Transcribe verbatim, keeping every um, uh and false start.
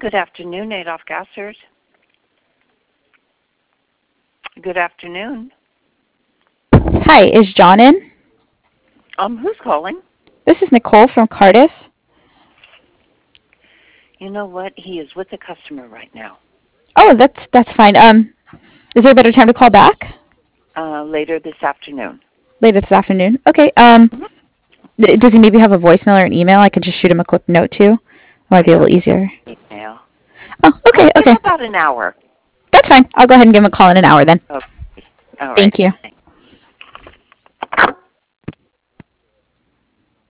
Good afternoon, Adolph Gassers. Good afternoon. Hi, is John in? Um, who's calling? This is Nicole from Cardiff. You know what? He is with the customer right now. Oh, that's that's fine. Um, is there a better time to call back? Uh, later this afternoon. Later this afternoon. Okay. Um, Mm-hmm. th- does he maybe have a voicemail or an email? I could just shoot him a quick note too. It might I be a don't little easier. email. Oh, Let's okay, give okay. about an hour. That's fine. I'll go ahead and give him a call in an hour then. Okay. All right. Thank you. Thanks.